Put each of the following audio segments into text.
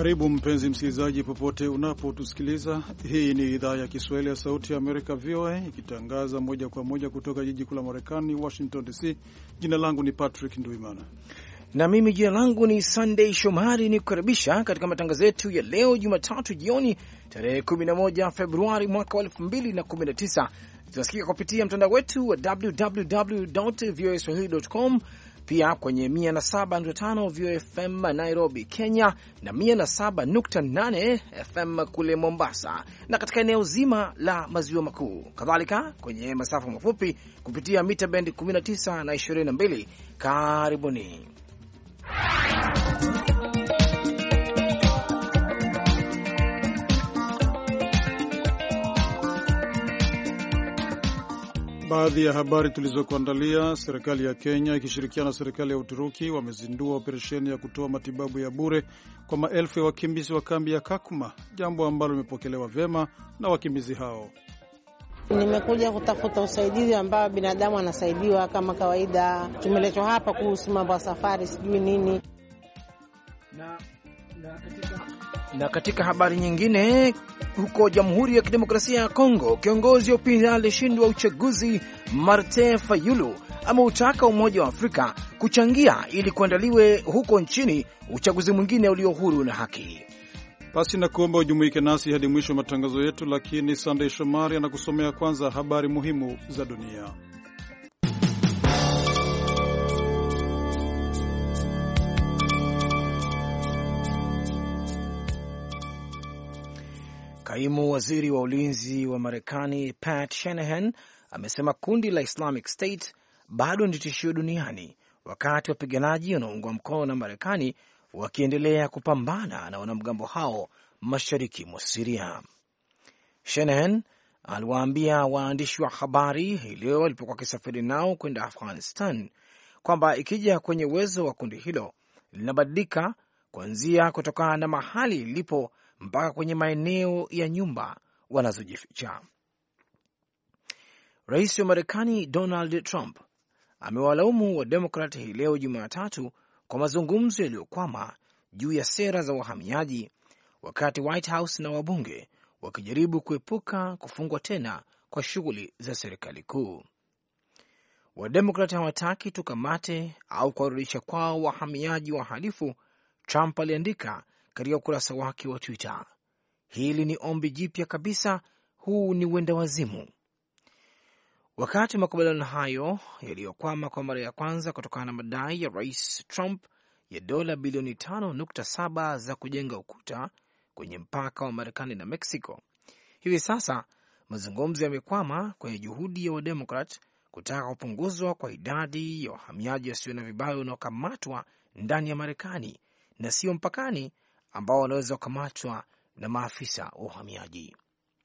Karibu mpenzi msikilizaji, popote unapotusikiliza. Hii ni idhaa ya Kiswahili ya Sauti ya Amerika, VOA, ikitangaza moja kwa moja kutoka jiji kuu la Marekani, Washington DC. Jina langu ni Patrick Nduimana na mimi jina langu ni Sunday Shomari, ni kukaribisha katika matangazo yetu ya leo Jumatatu jioni tarehe 11 Februari mwaka wa 2019. Tunasikika kupitia mtandao wetu wa www.voaswahili.com, pia kwenye 107.5 VOA FM Nairobi, Kenya, na 107.8 FM kule Mombasa na katika eneo zima la maziwa makuu. Kadhalika kwenye masafa mafupi kupitia mita bendi 19 na 22. Karibuni. Baadhi ya habari tulizokuandalia: serikali ya Kenya ikishirikiana na serikali ya Uturuki wamezindua operesheni ya kutoa matibabu ya bure kwa maelfu ya wakimbizi wa kambi ya Kakuma, jambo ambalo limepokelewa vyema na wakimbizi hao. Nimekuja kutafuta usaidizi ambao binadamu anasaidiwa kama kawaida. Tumeletwa hapa kuhusu mambo ya safari sijui nini. Na katika habari nyingine, huko Jamhuri ya Kidemokrasia ya Kongo, kiongozi wa upinzani alishindwa uchaguzi Martin Fayulu ameutaka Umoja wa Afrika kuchangia ili kuandaliwe huko nchini uchaguzi mwingine ulio huru na haki. Basi na kuomba ujumuike nasi hadi mwisho wa matangazo yetu, lakini Sunday Shomari anakusomea kwanza habari muhimu za dunia. Kaimu waziri wa ulinzi wa Marekani Pat Shanahan amesema kundi la Islamic State bado ni tishio duniani, wakati wapiganaji wanaoungwa mkono na Marekani wakiendelea kupambana na wanamgambo hao mashariki mwa Siria. Shanahan aliwaambia waandishi wa habari hii leo walipokuwa wakisafiri nao kwenda Afghanistan kwamba ikija kwenye uwezo wa kundi hilo linabadilika kuanzia kutokana na mahali lilipo mpaka kwenye maeneo ya nyumba wanazojificha. Rais wa Marekani Donald Trump amewalaumu wa Demokrat hii leo Jumatatu kwa mazungumzo yaliyokwama juu ya sera za wahamiaji, wakati White House na wabunge wakijaribu kuepuka kufungwa tena kwa shughuli za serikali kuu. Wademokrat hawataki tukamate au kuwarudisha kwao wahamiaji wahalifu, Trump aliandika katika ukurasa wake wa Twitter. Hili ni ombi jipya kabisa, huu ni uenda wazimu. Wakati makubaliano hayo yaliyokwama kwa mara ya kwanza kutokana na madai ya Rais Trump ya dola bilioni 5.7 za kujenga ukuta kwenye mpaka wa Marekani na Mexico, hivi sasa mazungumzo yamekwama kwenye juhudi ya Wademokrat kutaka kupunguzwa kwa idadi ya wahamiaji wasio na vibali wanaokamatwa ndani ya Marekani na sio mpakani, ambao wanaweza kukamatwa na maafisa wa uhamiaji.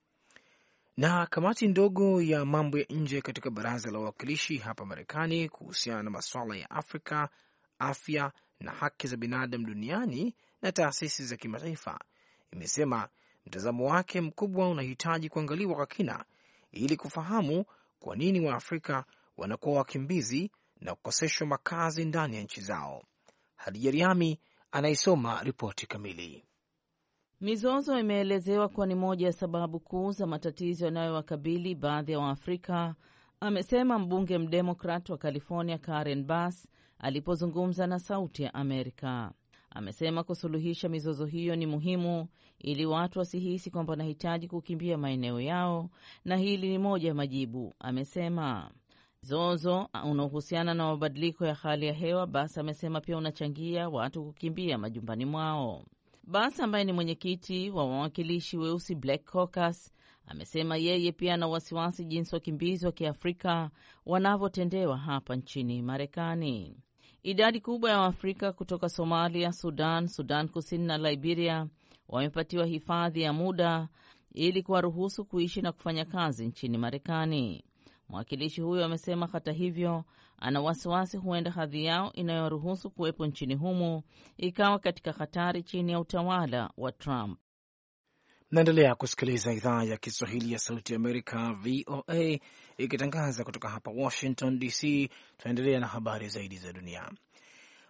Na kamati ndogo ya mambo ya nje katika baraza la wawakilishi hapa Marekani kuhusiana na masuala ya Afrika, afya na haki za binadamu duniani na taasisi za kimataifa imesema mtazamo wake mkubwa unahitaji kuangaliwa kwa kina ili kufahamu kwa nini Waafrika wanakuwa wakimbizi na kukoseshwa makazi ndani ya nchi zao. Hadija Riami anaisoma ripoti kamili. Mizozo imeelezewa kuwa ni moja ya sababu kuu za matatizo yanayowakabili baadhi ya Waafrika, amesema mbunge mdemokrat wa California Karen Bass alipozungumza na Sauti ya Amerika. Amesema kusuluhisha mizozo hiyo ni muhimu ili watu wasihisi kwamba wanahitaji kukimbia maeneo yao, na hili ni moja ya majibu. Amesema mzozo unaohusiana na mabadiliko ya hali ya hewa, Bass amesema pia unachangia watu kukimbia majumbani mwao. Bass ambaye ni mwenyekiti wa wawakilishi weusi Black Caucus amesema yeye pia ana wasiwasi jinsi wakimbizi wa Kiafrika wanavyotendewa hapa nchini Marekani. Idadi kubwa ya Waafrika kutoka Somalia, Sudan, Sudan Kusini na Liberia wamepatiwa hifadhi ya muda ili kuwaruhusu kuishi na kufanya kazi nchini Marekani. Mwakilishi huyo amesema hata hivyo ana wasiwasi huenda hadhi yao inayoruhusu kuwepo nchini humo ikawa katika hatari chini ya utawala wa Trump. Naendelea kusikiliza idhaa ya Kiswahili ya Sauti ya Amerika, VOA, ikitangaza kutoka hapa Washington DC. Tunaendelea na habari zaidi za dunia.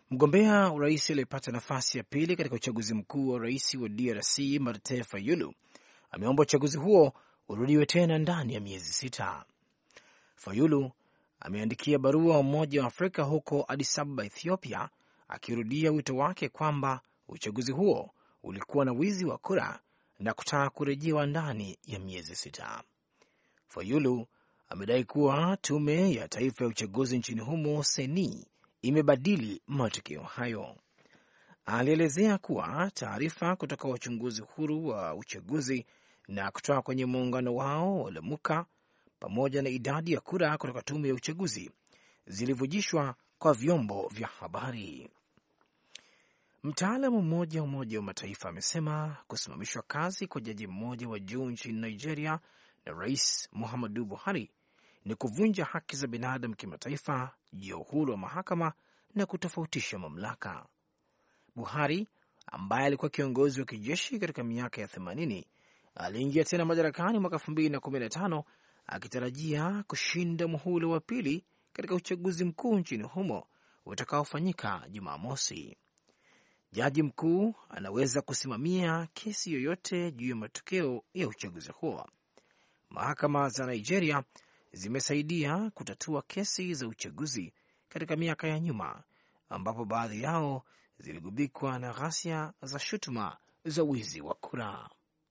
Mgombea urais aliyepata nafasi ya pili katika uchaguzi mkuu wa rais wa DRC Martin Fayulu ameomba uchaguzi huo urudiwe tena ndani ya miezi 6. Fayulu ameandikia barua Umoja wa Afrika huko Addis Ababa, Ethiopia, akirudia wito wake kwamba uchaguzi huo ulikuwa na wizi wa kura na kutaka kurejewa ndani ya miezi 6. Fayulu amedai kuwa tume ya taifa ya uchaguzi nchini humo Seni imebadili matokeo hayo. Alielezea kuwa taarifa kutoka wachunguzi huru wa uchaguzi na kutoka kwenye muungano wao wa Lamuka pamoja na idadi ya kura kutoka tume ya uchaguzi zilivujishwa kwa vyombo vya habari. Mtaalamu mmoja wa Umoja wa Mataifa amesema kusimamishwa kazi kwa jaji mmoja wa juu nchini Nigeria na Rais Muhammadu Buhari ni kuvunja haki za binadamu kimataifa juu ya uhuru wa mahakama na kutofautisha mamlaka. Buhari ambaye alikuwa kiongozi wa kijeshi katika miaka ya 80 aliingia tena madarakani mwaka 2015 akitarajia kushinda muhula wa pili katika uchaguzi mkuu nchini humo utakaofanyika Jumamosi. Jaji mkuu anaweza kusimamia kesi yoyote juu ya matokeo ya uchaguzi huo. Mahakama za Nigeria zimesaidia kutatua kesi za uchaguzi katika miaka ya nyuma, ambapo baadhi yao ziligubikwa na ghasia za shutuma za wizi wa kura.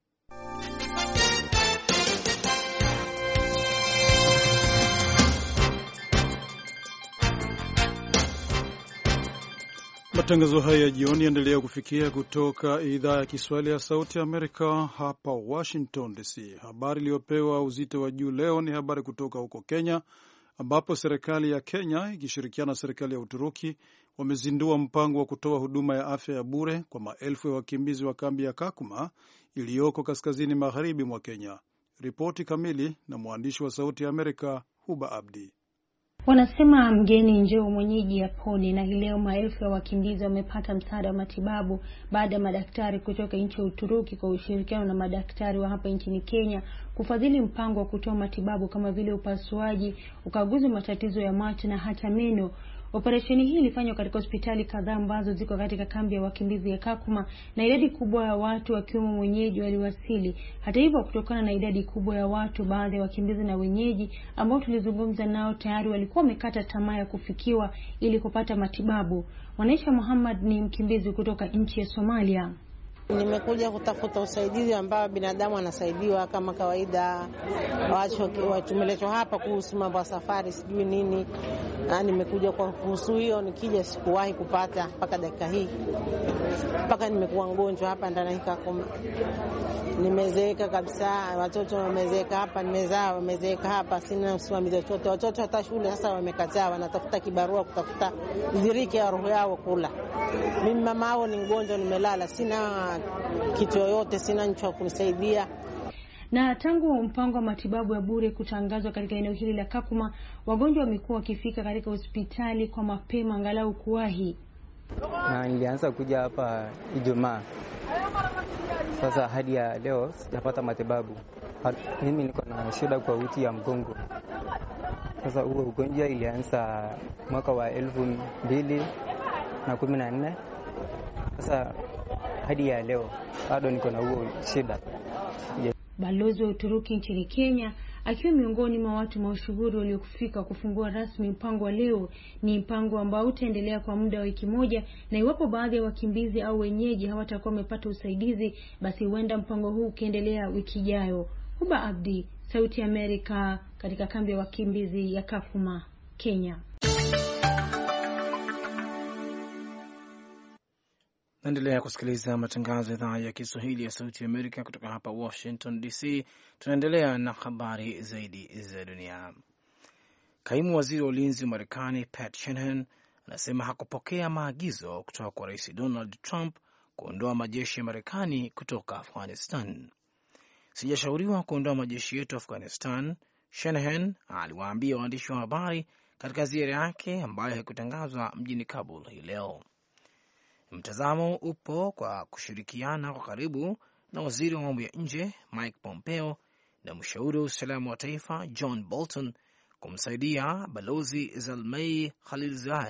Matangazo haya ya jioni yaendelea kufikia kutoka idhaa ya Kiswahili ya Sauti ya Amerika hapa Washington DC. Habari iliyopewa uzito wa juu leo ni habari kutoka huko Kenya, ambapo serikali ya Kenya ikishirikiana na serikali ya Uturuki wamezindua mpango wa kutoa huduma ya afya ya bure kwa maelfu ya wakimbizi wa kambi ya Kakuma iliyoko kaskazini magharibi mwa Kenya. Ripoti kamili na mwandishi wa Sauti ya Amerika Huba Abdi. Wanasema mgeni njoo mwenyeji apone, na leo maelfu ya wakimbizi wamepata msaada wa matibabu baada ya madaktari kutoka nchi ya Uturuki kwa ushirikiano na madaktari wa hapa nchini Kenya kufadhili mpango wa kutoa matibabu kama vile upasuaji, ukaguzi wa matatizo ya macho na hata meno. Operesheni hii ilifanywa katika hospitali kadhaa ambazo ziko katika kambi ya wakimbizi ya Kakuma, na idadi kubwa ya watu wakiwemo mwenyeji waliwasili. Hata hivyo, kutokana na idadi kubwa ya watu, baadhi ya wakimbizi na wenyeji ambao tulizungumza nao tayari walikuwa wamekata tamaa ya kufikiwa ili kupata matibabu. Mwanaisha Muhammad ni mkimbizi kutoka nchi ya Somalia. Nimekuja kutafuta usaidizi ambao binadamu anasaidiwa kama kawaida. Tumeletwa hapa kuhusu mambo ya safari sijui nini. Nimekuja kwa kuhusu hiyo, nikija sikuwahi kupata mpaka dakika hii. Mpaka nimekuwa mgonjwa hapa ndani ya Kakuma. Nimezeeka kabisa, watoto wamezeeka hapa, nimezaa wamezeeka hapa, sina usimamizi wote. Watoto hata shule sasa wamekataa, wanatafuta kibarua kutafuta dhiriki ya roho yao kula. Mimi mama wao ni mgonjwa, nimelala, sina kitu yoyote, sina mtu wa kunisaidia. Na tangu mpango wa matibabu ya bure kutangazwa katika eneo hili la Kakuma, wagonjwa wamekuwa wakifika katika hospitali kwa mapema angalau kuwahi. Na nilianza kuja hapa Ijumaa. Sasa hadi ya leo sijapata matibabu. Mimi niko na shida kwa uti ya mgongo. Sasa huo ugonjwa ilianza mwaka wa 2014. Sasa hadi ya leo bado niko na huo shida. Balozi wa Uturuki nchini Kenya akiwa miongoni mwa watu mashuhuri waliofika kufungua rasmi mpango wa leo. Ni mpango ambao utaendelea kwa muda wa wiki moja, na iwapo baadhi ya wakimbizi au wenyeji hawatakuwa wamepata usaidizi, basi huenda mpango huu ukiendelea wiki ijayo. Huba Abdi, Sauti ya Amerika, katika kambi ya wakimbizi ya Kakuma, Kenya. Naendelea kusikiliza matangazo ya idhaa ya Kiswahili ya Sauti ya Amerika kutoka hapa Washington DC. Tunaendelea na habari zaidi za dunia. Kaimu waziri wa ulinzi wa Marekani Pat Shanahan anasema hakupokea maagizo kutoka kwa Rais Donald Trump kuondoa majeshi ya Marekani kutoka Afghanistan. Sijashauriwa kuondoa majeshi yetu Afghanistan, Shanahan aliwaambia waandishi wa habari katika ziara yake ambayo haikutangazwa mjini Kabul hii leo. Mtazamo upo kwa kushirikiana kwa karibu na waziri wa mambo ya nje Mike Pompeo na mshauri wa usalama wa taifa John Bolton kumsaidia balozi Zalmay Khalilzad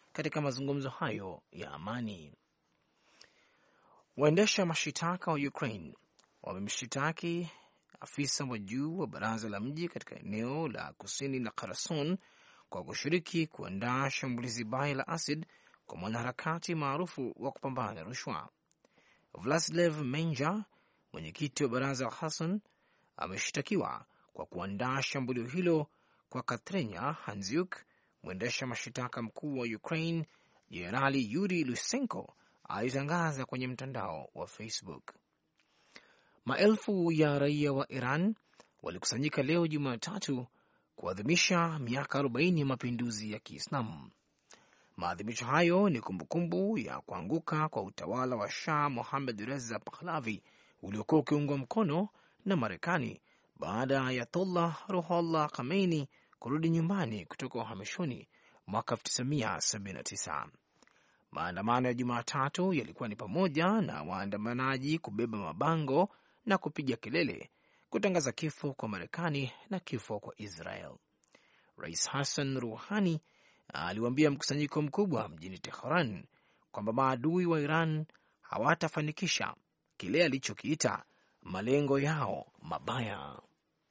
katika mazungumzo hayo ya amani. Waendesha mashitaka wa Ukraine wamemshitaki afisa wa juu wa baraza la mji katika eneo la kusini la Kherson kwa kushiriki kuandaa shambulizi baya la acid kwa mwanaharakati maarufu wa kupambana na rushwa. Vladislav Menja, mwenyekiti wa baraza la Kherson, ameshitakiwa kwa kuandaa shambulio hilo kwa Katrina Handziuk. Mwendesha mashitaka mkuu wa Ukraine Jenerali Yuri Lusenko alitangaza kwenye mtandao wa Facebook. Maelfu ya raia wa Iran walikusanyika leo Jumatatu kuadhimisha miaka 40 ya mapinduzi ya Kiislamu. Maadhimisho hayo ni kumbukumbu ya kuanguka kwa utawala wa Shah Mohammad Reza Pahlavi uliokuwa ukiungwa mkono na Marekani baada ya Ayatollah Ruhollah Khomeini kurudi nyumbani kutoka uhamishoni mwaka 1979. Maandamano ya Jumatatu yalikuwa ni pamoja na waandamanaji kubeba mabango na kupiga kelele kutangaza kifo kwa Marekani na kifo kwa Israel. Rais Hassan Rouhani aliwaambia mkusanyiko mkubwa mjini Tehran kwamba maadui wa Iran hawatafanikisha kile alichokiita malengo yao mabaya.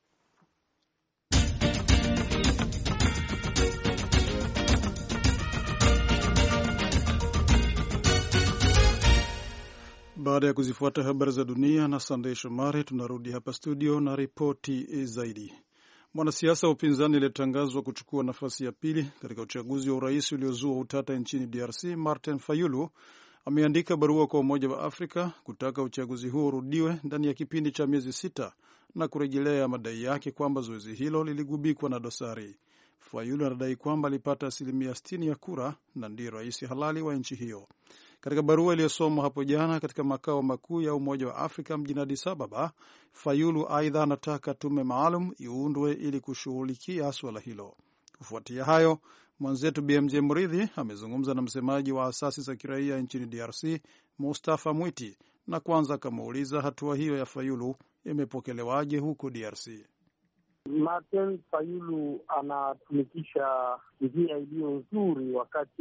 Baada ya kuzifuata habari za dunia na Sandey Shomari, tunarudi hapa studio na ripoti zaidi. Mwanasiasa wa upinzani aliyetangazwa kuchukua nafasi ya pili katika uchaguzi wa urais uliozua utata nchini DRC, Martin Fayulu, ameandika barua kwa Umoja wa Afrika kutaka uchaguzi huo urudiwe ndani ya kipindi cha miezi 6 na kurejelea madai yake kwamba zoezi hilo liligubikwa na dosari. Fayulu anadai kwamba alipata 60% ya kura na ndiye rais halali wa nchi hiyo. Katika barua iliyosomwa hapo jana katika makao makuu ya Umoja wa Afrika mjini Addis Ababa, Fayulu aidha anataka tume maalum iundwe ili kushughulikia swala hilo. Kufuatia hayo, mwenzetu BMJ Mridhi amezungumza na msemaji wa asasi za kiraia nchini DRC, Mustafa Mwiti, na kwanza akamuuliza hatua hiyo ya Fayulu imepokelewaje huko DRC. Martin Fayulu anatumikisha njia iliyo nzuri wakati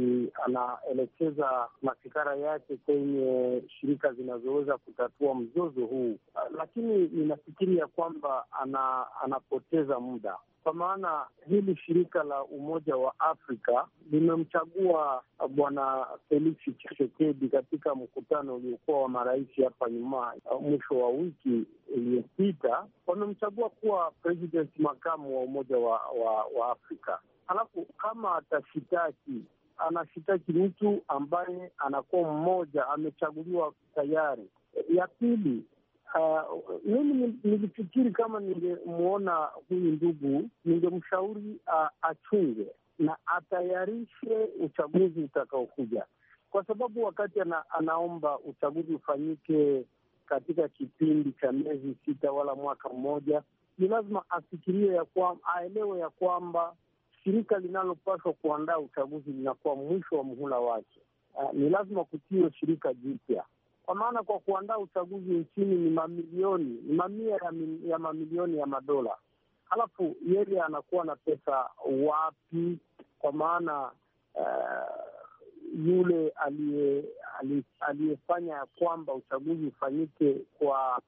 anaelekeza mafikara yake kwenye shirika zinazoweza kutatua mzozo huu, lakini ninafikiria kwamba anapoteza muda, kwa maana hili shirika la Umoja wa Afrika limemchagua Bwana Felix Tshisekedi katika mkutano uliokuwa wa marais hapa nyuma mwisho wa wiki iliyopita. Wamemchagua kuwa president makamu wa Umoja wa Afrika. Halafu kama anashitaki mtu ambaye anakuwa mmoja amechaguliwa tayari. Ya pili, mimi nilifikiri kama ningemuona huyu ndugu, ningemshauri achunge na atayarishe uchaguzi utakaokuja, kwa sababu wakati anaomba uchaguzi ufanyike katika kipindi cha miezi 6 wala mwaka mmoja, ni lazima afikirie aelewe ya kwamba shirika linalopaswa kuandaa uchaguzi linakuwa mwisho wa muhula wake. Ni lazima kutiwe shirika jipya, kwa maana kwa kuandaa uchaguzi nchini ni mamia ya mamilioni ya madola. Halafu yeye anakuwa na pesa wapi? Kwa maana yule aliyefanya ya kwamba uchaguzi ufanyike kwa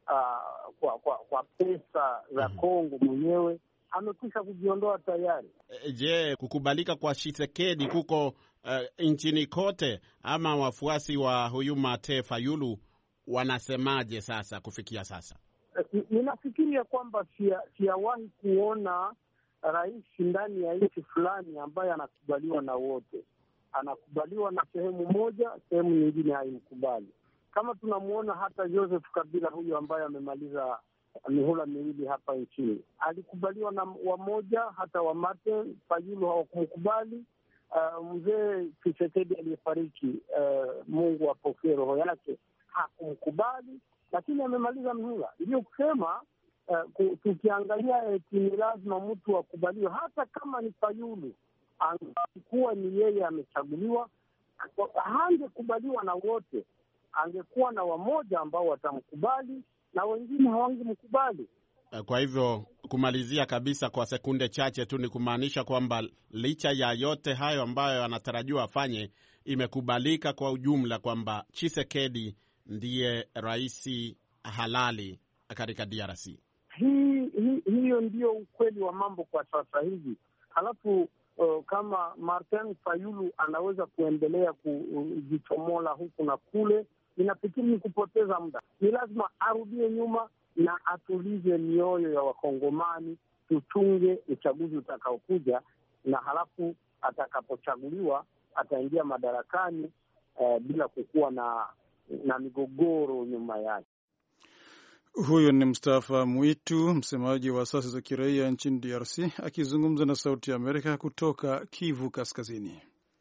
pesa za Kongo mwenyewe amekwisha kujiondoa tayari. Je, kukubalika kwa Tshisekedi kuko nchini kote, ama wafuasi wa huyu Martin Fayulu wanasemaje sasa kufikia sasa? Ninafikiria kwamba sijawahi kuona rais ndani ya nchi fulani ambaye anakubaliwa na wote. Anakubaliwa na sehemu moja, sehemu nyingine haimkubali. Kama tunamuona hata Joseph Kabila huyu ambaye amemaliza mihula miwili hapa nchini, alikubaliwa na wamoja, hata wa Martin Fayulu hawakumkubali. Mzee Tshisekedi aliyefariki, Mungu apokee roho yake, hakumkubali, lakini amemaliza mihula. Ndio kusema tukiangalia ni lazima mtu akubaliwe, hata kama ni Fayulu angekuwa ni yeye amechaguliwa, hangekubaliwa na wote. Angekuwa na wamoja ambao watamkubali na wengine hawangemkubali. Kwa hivyo kumalizia kabisa kwa sekunde chache tu, ni kumaanisha kwamba licha ya yote hayo ambayo anatarajiwa afanye, imekubalika kwa ujumla kwamba Tshisekedi ndiye rais halali katika DRC. Hiyo ndio ukweli wa mambo kwa sasa hivi. Halafu kama Martin Fayulu anaweza kuendelea kujichomola huku na kule, inafikiri ni kupoteza muda. Ni lazima arudie nyuma na atulize mioyo ya Wakongomani, tuchunge uchaguzi utakaokuja, na halafu atakapochaguliwa ataingia madarakani bila kukuwa na migogoro nyuma yake. Huyu ni Mustafa Mwitu, msemaji wa asasi za kiraia nchini DRC, akizungumza na Sauti ya Amerika kutoka Kivu Kaskazini.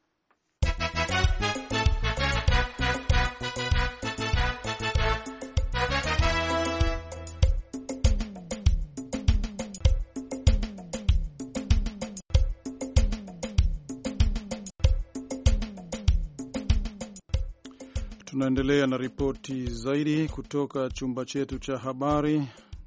Tunaendelea na ripoti zaidi kutoka chumba chetu cha habari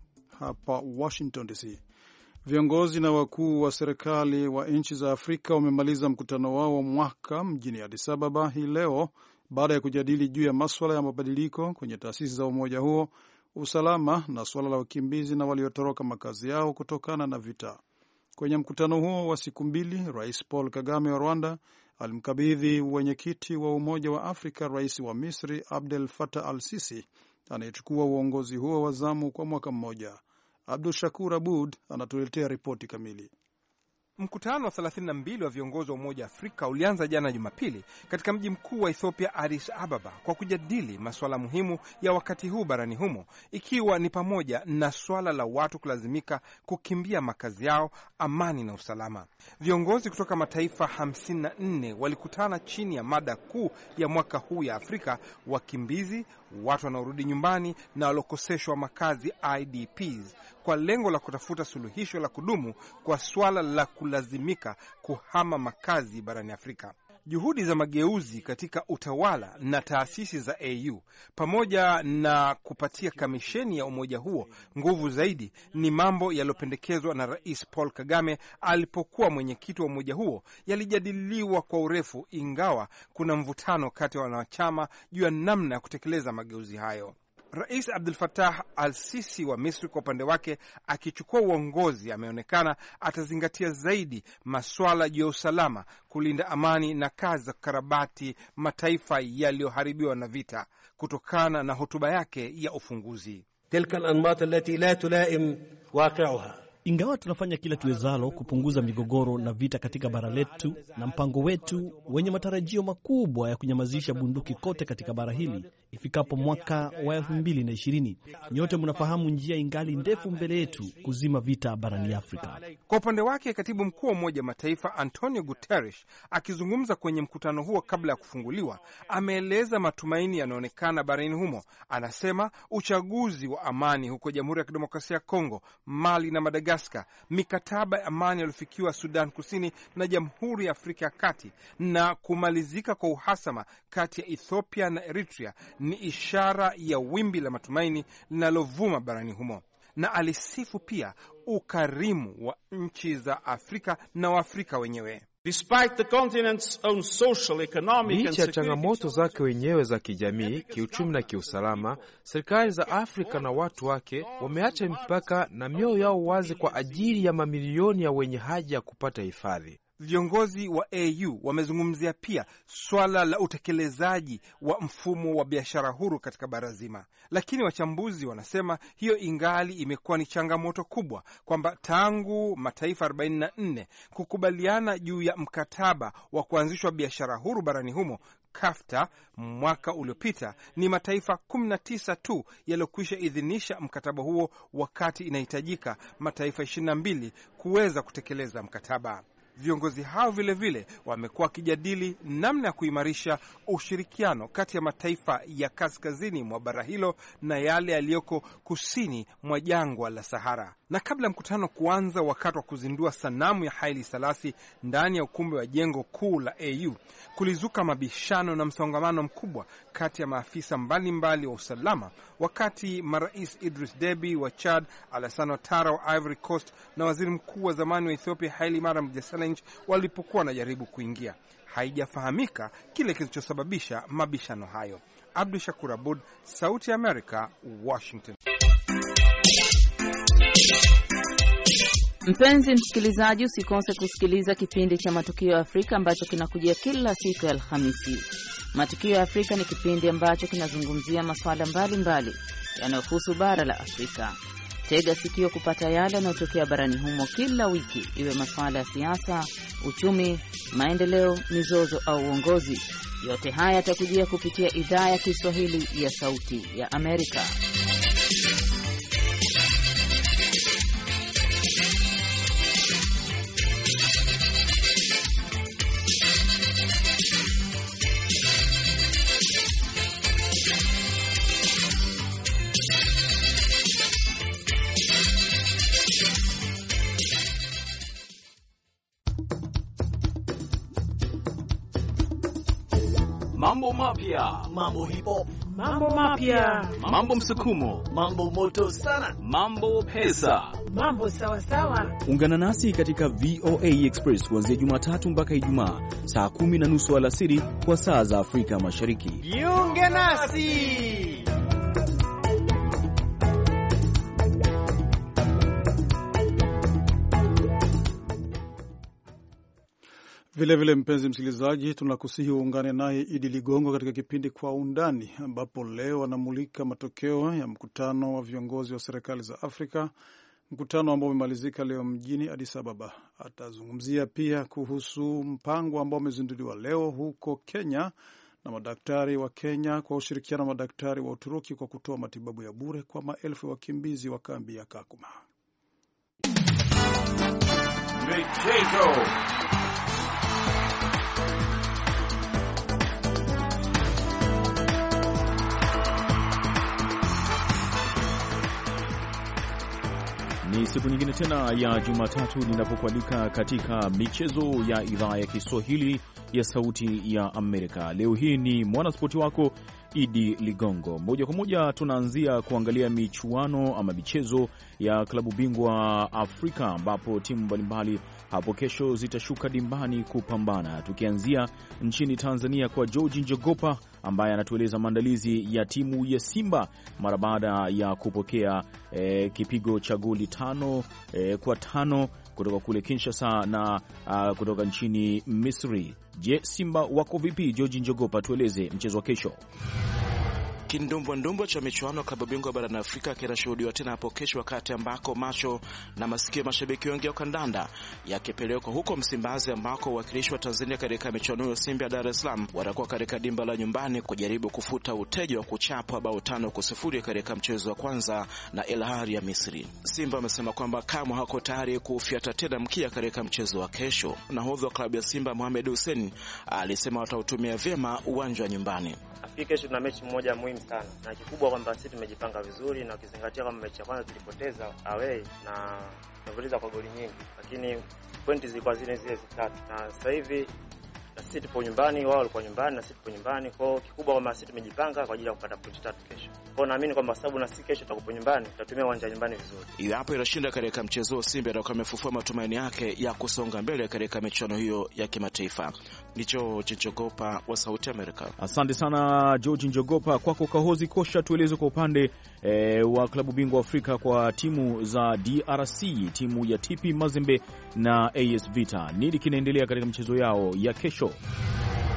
hapa Washington DC. Viongozi na wakuu wa serikali wa nchi za Afrika wamemaliza mkutano wao wa mwaka mjini Addis Ababa hii leo baada ya kujadili juu ya maswala ya mabadiliko kwenye taasisi za umoja huo, usalama na suala la wakimbizi na waliotoroka makazi yao kutokana na vita. Kwenye mkutano huo wa siku mbili, Rais Paul Kagame wa Rwanda alimkabidhi wenyekiti wa Umoja wa Afrika rais wa Misri Abdel Fattah al-Sisi anayechukua uongozi huo wa zamu kwa mwaka mmoja. Abdul Shakur Abud anatuletea ripoti kamili. Mkutano wa 32 wa viongozi wa Umoja wa Afrika ulianza jana Jumapili katika mji mkuu wa Ethiopia, Addis Ababa, kwa kujadili masuala muhimu ya wakati huu barani humo, ikiwa ni pamoja na swala la watu kulazimika kukimbia makazi yao, amani na usalama. Viongozi kutoka mataifa 54 walikutana chini ya mada kuu ya mwaka huu ya Afrika: wakimbizi, watu wanaorudi nyumbani na walokoseshwa makazi, IDPs, kwa lengo la kutafuta suluhisho la kudumu kwa swala la kulazimika kuhama makazi barani Afrika. Juhudi za mageuzi katika utawala na taasisi za AU pamoja na kupatia kamisheni ya umoja huo nguvu zaidi ni mambo yaliyopendekezwa na Rais Paul Kagame alipokuwa mwenyekiti wa umoja huo, yalijadiliwa kwa urefu, ingawa kuna mvutano kati ya wanachama juu ya namna ya kutekeleza mageuzi hayo. Rais Abdel Fattah al-Sisi wa Misri kwa upande wake, akichukua uongozi, ameonekana atazingatia zaidi masuala juu ya usalama, kulinda amani na kazi za kukarabati mataifa yaliyoharibiwa na vita, kutokana na hotuba yake ya ufunguzi. tilka al-anmat allati la tulaim waqi'uha. Ingawa tunafanya kila tuwezalo kupunguza migogoro na vita katika bara letu na mpango wetu wenye matarajio makubwa ya kunyamazisha bunduki kote katika bara hili ifikapo mwaka wa 2020, nyote mnafahamu njia ingali ndefu mbele yetu kuzima vita barani Afrika. Kwa upande wake, katibu mkuu wa Umoja wa Mataifa Antonio Guterres, akizungumza kwenye mkutano huo kabla ya kufunguliwa, ameeleza matumaini yanayoonekana barani humo. Anasema uchaguzi wa amani huko Jamhuri ya Kidemokrasia ya Kongo, Mali na Madagaskar, mikataba ya amani yaliyofikiwa Sudan Kusini na Jamhuri ya Afrika ya Kati, na kumalizika kwa uhasama kati ya Ethiopia na Eritrea ni ishara ya wimbi la matumaini linalovuma barani humo. Na alisifu pia ukarimu wa nchi za Afrika na Waafrika wenyewe. Licha ya changamoto zake wenyewe za kijamii, kiuchumi na kiusalama, serikali za Afrika na watu wake wameacha mipaka na mioyo yao wazi kwa ajili ya mamilioni ya wenye haja ya kupata hifadhi. Viongozi wa AU wamezungumzia pia swala la utekelezaji wa mfumo wa biashara huru katika bara zima, lakini wachambuzi wanasema hiyo ingali imekuwa ni changamoto kubwa, kwamba tangu mataifa 44 kukubaliana juu ya mkataba wa kuanzishwa biashara huru barani humo KAFTA mwaka uliopita, ni mataifa 19 tu yaliyokwisha idhinisha mkataba huo, wakati inahitajika mataifa 22 kuweza kutekeleza mkataba. Viongozi hao vilevile wamekuwa wakijadili namna ya kuimarisha ushirikiano kati ya mataifa ya kaskazini mwa bara hilo na yale yaliyoko kusini mwa jangwa la Sahara. Na kabla mkutano kuanza, wakati wa kuzindua sanamu ya Haile Selassie ndani ya ukumbi wa jengo kuu la AU, kulizuka mabishano na msongamano mkubwa kati ya maafisa mbalimbali wa usalama, wakati marais Idris Deby wa Chad, Alassane Ouattara wa Ivory Coast na waziri mkuu wa zamani wa Ethiopia Haile Mariam Desalegn walipokuwa wanajaribu kuingia. Haijafahamika kile kilichosababisha mabishano hayo. Abdu Shakur Abud, Sauti ya Amerika, Washington. Mpenzi msikilizaji, usikose kusikiliza kipindi cha Matukio ya Afrika ambacho kinakujia kila siku ya Alhamisi. Matukio ya Afrika ni kipindi ambacho kinazungumzia masuala mbalimbali yanayohusu bara la Afrika. Tega sikio kupata yale yanayotokea barani humo kila wiki, iwe masuala ya siasa, uchumi, maendeleo, mizozo au uongozi. Yote haya yatakujia kupitia idhaa ya Kiswahili ya Sauti ya Amerika. Mambo mapya, mambo hip hop, mambo mapya, mambo msukumo, mambo moto sana, mambo pesa, mambo sawa sawa. Ungana nasi katika VOA Express kuanzia Jumatatu mpaka Ijumaa saa 10:30 alasiri kwa saa za Afrika Mashariki. Jiunge nasi. Vile mpenzi msikilizaji, tunakusihi uungane naye Idi Ligongo katika kipindi Kwa Undani, ambapo leo anamulika matokeo ya mkutano wa viongozi wa serikali za Afrika, mkutano ambao umemalizika leo mjini Addis Ababa. Atazungumzia pia kuhusu mpango ambao umezinduliwa leo huko Kenya na madaktari wa Kenya kwa ushirikiano na madaktari wa Uturuki kwa kutoa matibabu ya bure kwa maelfu ya wakimbizi wa kambi ya Kakuma. Michezo. Ni siku nyingine tena ya Jumatatu ninapokualika katika michezo ya idhaa ya Kiswahili ya Sauti ya Amerika. Leo hii ni mwanaspoti wako Idi Ligongo. Moja kwa moja tunaanzia kuangalia michuano ama michezo ya klabu bingwa Afrika, ambapo timu mbalimbali hapo kesho zitashuka dimbani kupambana. Tukianzia nchini Tanzania kwa George Njogopa ambaye anatueleza maandalizi ya timu ya Simba mara baada ya kupokea kipigo cha goli 5-5 kutoka kule Kinshasa na kutoka nchini Misri. Je, Simba wako vipi? George Njogopa, tueleze mchezo wa kesho. Kindumbwa cha michuano ya klabu bingwa barani Afrika kinashuhudiwa tena hapo kesho, wakati ambako macho na masikio mashabiki wengi wa kandanda yakipelekwa huko Msimbazi, ambako uwakilishi wa Tanzania katika michuano ya Simba ya Dar es Salaam watakuwa katika dimba la nyumbani kujaribu kufuta utejo wa kuchapwa bao 5-0 katika mchezo wa kwanza na El Ahly ya Misri. Simba wamesema kwamba kama hako tayari kufiata tena mkia katika mchezo wa kesho. Nahodha wa klabu ya Simba Mohamed Hussein alisema watautumia vyema uwanja wa nyumbani. Kesho tuna mechi moja muhimu sana, na kikubwa kwamba sisi tumejipanga vizuri, na ukizingatia kwamba mechi ya kwanza tulipoteza away na tumepoteza kwa goli nyingi, lakini pointi zilikuwa zile 3, na sasa hivi na sisi tupo nyumbani, wao walikuwa nyumbani na sisi tupo nyumbani. Kwa kikubwa kwamba sisi tumejipanga kwa ajili ya kupata pointi 3 kesho. Kwa naamini kwamba sababu na sisi kesho tutakupo nyumbani, tutatumia uwanja nyumbani vizuri. Iwapo itashinda katika mchezo, Simba atakuwa amefufua matumaini yake ya kusonga mbele katika michuano hiyo ya kimataifa. Ndicho Njogopa wa Sauti Amerika. Asante sana George Njogopa. Kwako Kahozi Kosha, tueleze kwa upande wa klabu bingwa Afrika kwa timu za DRC, timu ya TP Mazembe na AS Vita. Nini kinaendelea katika michezo yao ya kesho?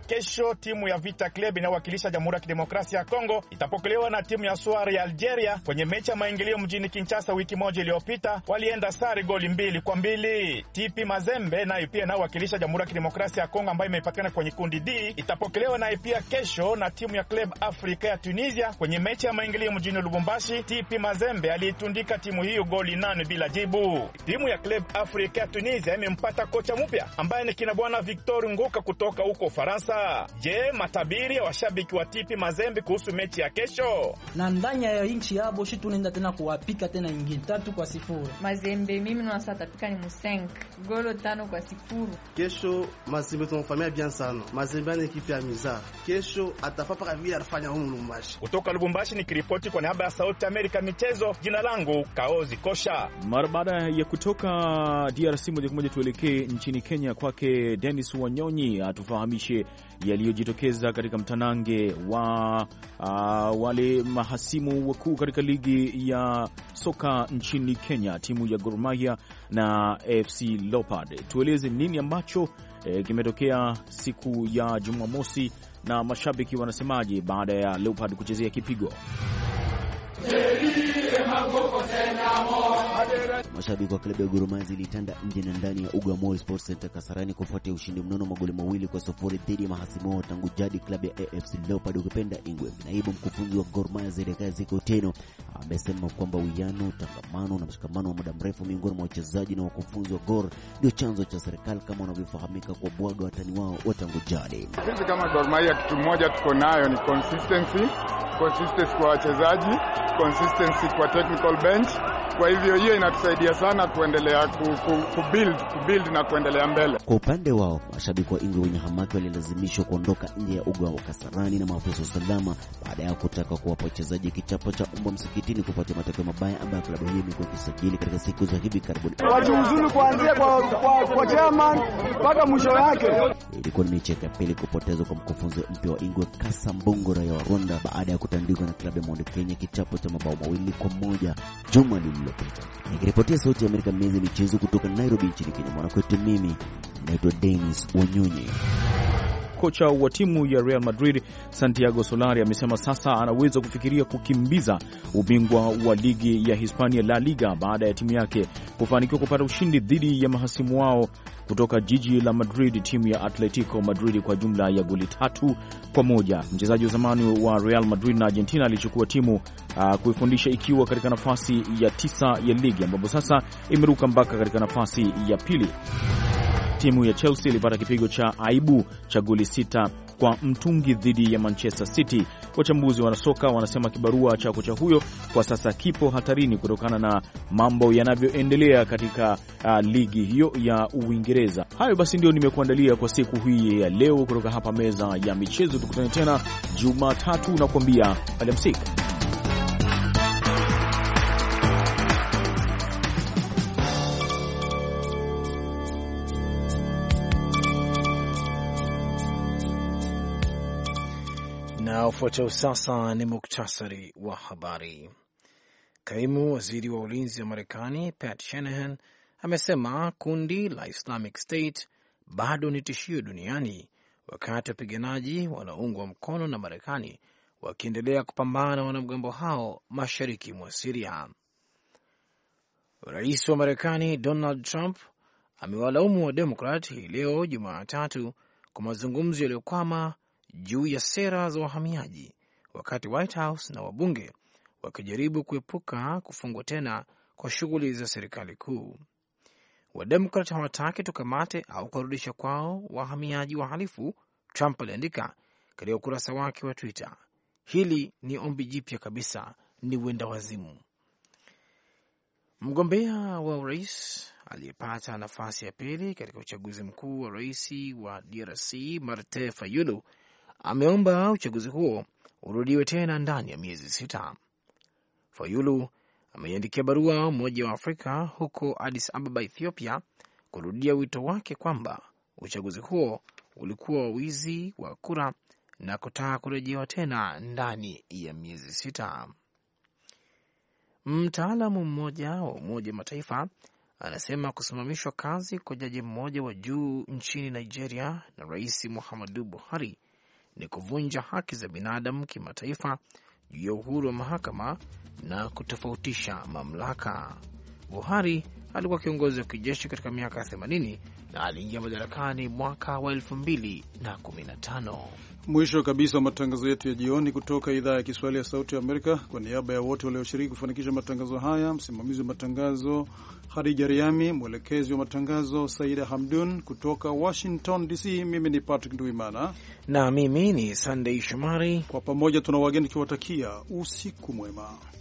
kesho, timu ya Vita Club inayowakilisha Jamhuri ya Kidemokrasia ya Kongo itapokelewa na timu ya Soir ya Algeria. Kwenye mechi ya maingilio mjini Kinshasa wiki moja iliyopita, walienda sare goli 2-2. TP Mazembe nayo pia inayowakilisha Jamhuri ya Kidemokrasia ya Kongo ambayo imepatikana kwenye kundi D itapokelewa nayo pia kesho na timu ya Club Africa ya Tunisia. Kwenye mechi ya maingilio mjini Lubumbashi, TP Mazembe aliitundika timu hiyo goli 8 bila jibu. Timu ya Club Africa ya Tunisia imempata kocha mpya ambaye ni kina bwana Victor Nguka kutoka huko Faransa. Je, matabiri ya washabiki wa TP Mazembe kuhusu mechi ya kesho? Na ndani ya nchi yabo shi tunaenda tena kuwapika tena ingine 3-0. Mazembe mimi nawasata pika ni mu5 golo 5-0. Kesho Mazembe tunafanya bien sana. Mazembe ni ekipe ya miza. Kesho atapapa vile alifanya huko Lubumbashi. Kutoka Lubumbashi nikiripoti kwa niaba ya Sauti Amerika michezo, jina langu Kaozi Kosha. Mara baada ya kutoka DRC moja kwa moja tuelekee nchini Kenya kwake Dennis Wanyonyi atufahamishe yaliyojitokeza katika mtanange wa wale mahasimu wakuu katika ligi ya soka nchini Kenya, timu ya Gor Mahia na FC Leopard. Tueleze nini ambacho kimetokea siku ya Jumamosi na mashabiki wanasemaje baada ya Leopard kuchezea kipigo. Mashabiki wa klabu ya Gor Mahia zilitanda nje na ndani ya uga Mall Sports Center Kasarani kufuatia ushindi mnono magoli 2-0 dhidi ya mahasimu wao tangu jadi klabu ya AFC Leopard ukipenda Ingwe. Naibu mkufunzi wa Gor Mahia Zedekazi Koteno amesema kwamba uwiano, tangamano na mshikamano wa muda mrefu miongoni mwa wachezaji na wakufunzi wa Gor ndio chanzo cha serikali kama wanavyofahamika kwa bwaga watani wao wa tangu jadi. Sisi kama Gor Mahia kitu moja tuko nayo ni consistency kwa wachezaji, consistency kwa technical bench. Kwa hivyo hiyo inatusaidia sana kuendelea kubuild na kuendelea mbele. Kwa upande wao, mashabiki wa Ingwe wenye hamaki walilazimishwa kuondoka nje ya uga wa Kasarani na maafisa wa usalama baada ya kutaka kuwapa wachezaji kichapo cha mbwa msikitini kufuatia matokeo mabaya ambayo klabu hiyo imekuwa ikisajili katika siku za hivi karibuni. Wajiuzulu kuanzia kwa chairman mpaka mwisho yake. Ilikuwa ni mechi ya pili kupotezwa kwa mkufunzi mpya wa Ingwe Kasa Mbongo raia wa Rwanda baada ya kutandikwa na klabu ya Mount Kenya kichapo cha mabao 2-1 juma lililopita. Nikiripotia Sauti ya Amerika meza michezo kutoka Nairobi nchini Kenya, mwanakwetu mimi naitwa Dennis Wanyonyi. Kocha wa timu ya Real Madrid Santiago Solari amesema sasa anaweza kufikiria kukimbiza ubingwa wa ligi ya Hispania La Liga baada ya timu yake kufanikiwa kupata ushindi dhidi ya mahasimu wao kutoka jiji la Madrid, timu ya Atletico Madrid kwa jumla ya goli 3-1. Mchezaji wa zamani wa Real Madrid na Argentina alichukua timu kuifundisha ikiwa katika nafasi ya 9 ya ligi, ambapo sasa imeruka mpaka katika nafasi ya pili. Timu ya Chelsea ilipata kipigo cha aibu cha goli 6-0 dhidi ya Manchester City. Wachambuzi wa soka wanasema kibarua cha kocha huyo kwa sasa kipo hatarini kutokana na mambo yanavyoendelea katika ligi hiyo ya Uingereza. Hayo basi ndio nimekuandalia kwa siku hii ya leo kutoka hapa meza ya michezo. Tukutane tena Jumatatu na kuambia alamsik. Na ufuatao sasa ni muktasari wa habari. Kaimu waziri wa ulinzi wa Marekani Pat Shanahan amesema kundi la Islamic State bado ni tishio duniani, wakati wapiganaji wanaoungwa mkono na Marekani wakiendelea kupambana na wanamgambo hao mashariki mwa Syria. Rais wa Marekani Donald Trump amewalaumu wa Demokrat hii leo Jumatatu kwa mazungumzo yaliyokwama juu ya sera za wahamiaji, wakati White House na wabunge wakijaribu kuepuka kufungwa tena kwa shughuli za serikali kuu. Wademokrat hawataki tukamate au kurudisha kwao wahamiaji wahalifu, Trump aliandika katika ukurasa wake wa Twitter. Hili ni ombi jipya kabisa, ni wenda wazimu. Mgombea wa urais aliyepata nafasi ya pili katika uchaguzi mkuu wa rais wa DRC Martin Fayulu ameomba uchaguzi huo urudiwe tena ndani ya miezi 6. Fayulu ameiandikia barua Umoja wa Afrika huko Addis Ababa, Ethiopia, kurudia wito wake kwamba uchaguzi huo ulikuwa wa wizi wa kura na kutaka kurejewa tena ndani ya miezi 6. Mtaalamu mmoja wa Umoja wa Mataifa anasema kusimamishwa kazi kwa jaji mmoja wa juu nchini Nigeria na Rais Muhammadu Buhari ni kuvunja haki za binadamu kimataifa juu ya uhuru wa mahakama na kutofautisha mamlaka. Buhari alikuwa kiongozi wa kijeshi katika miaka 80 na aliingia madarakani mwaka wa 2015. Mwisho kabisa wa matangazo yetu ya jioni kutoka idhaa ya Kiswahili ya Sauti ya Amerika. Kwa niaba ya wote walioshiriki kufanikisha matangazo haya, msimamizi wa matangazo Hadija Riami, mwelekezi wa matangazo Saida Hamdun, kutoka Washington DC, mimi ni Patrick Nduimana na mimi ni Sunday Shomari. Kwa pamoja tuna wageni tukiwatakia usiku mwema.